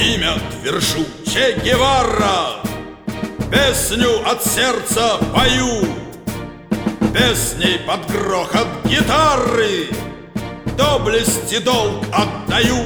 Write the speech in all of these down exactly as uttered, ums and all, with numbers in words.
имя твержу, Че Гевара. Песню от сердца пою, песней под грохот гитары доблесть и долг отдаю.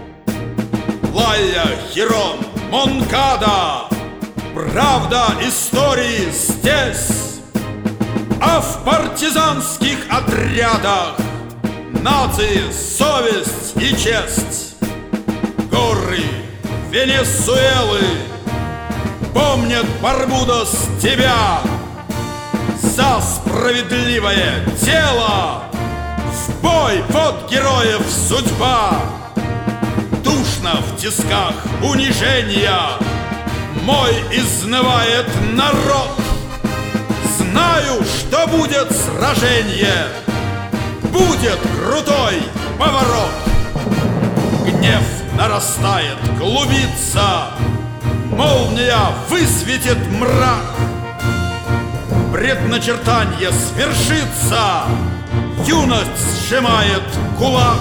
Лая, Хирон, Монкада, правда истории здесь. А в партизанских отрядах нации совесть и честь. Горы Венесуэлы помнят, Барбудос, тебя за справедливое дело. В бой под героев судьба. Душно в тисках унижения мой изнывает народ. Знаю, что будет сражение, будет крутой поворот. Гнев нарастает, клубится, молния высветит мрак. Предначертанье свершится, юность сжимает кулак.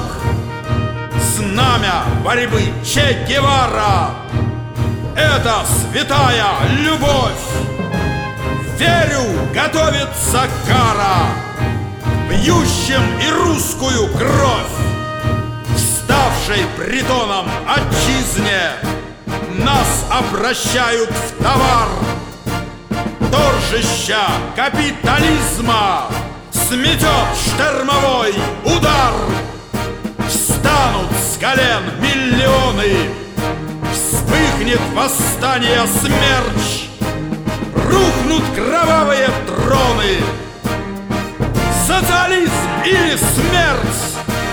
Знамя борьбы Че Гевара — это святая любовь. Верю, готовится кара бьющим и русскую кровь. Вставшей притоном отчизне нас обращают в товар. Торжища капитализма сметет штормовой удар. Встанут с колен миллионы, вспыхнет восстание смерч. Рухнут кровавые троны. Социализм или смерть.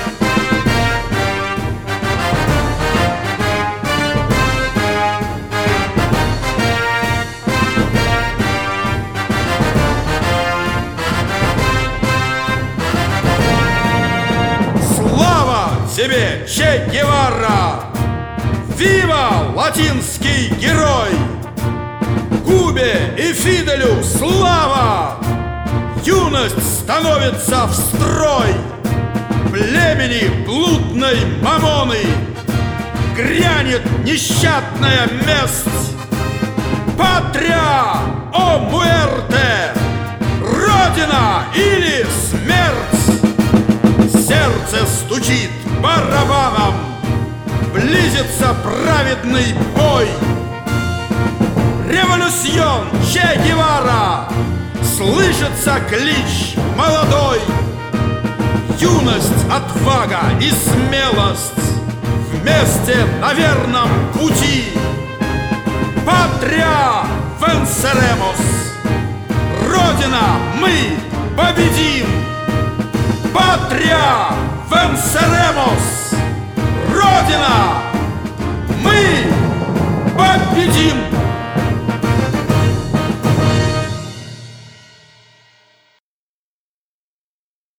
Слава тебе, Че Гевара! Вива, латинский герой! Кубе и Фиделю слава! Юность становится в строй. Племени блудной мамоны грянет нещадная месть. Патрия о муэрте! Родина или смерть! Сердце стучит барабаном, близится праведный бой. Революцион Че Гевара, слышится клич молодой. Юность, отвага и смелость вместе на верном пути. Патрия венсеремос, Родина, мы победим. Патрия венсеремос, Родина, мы победим.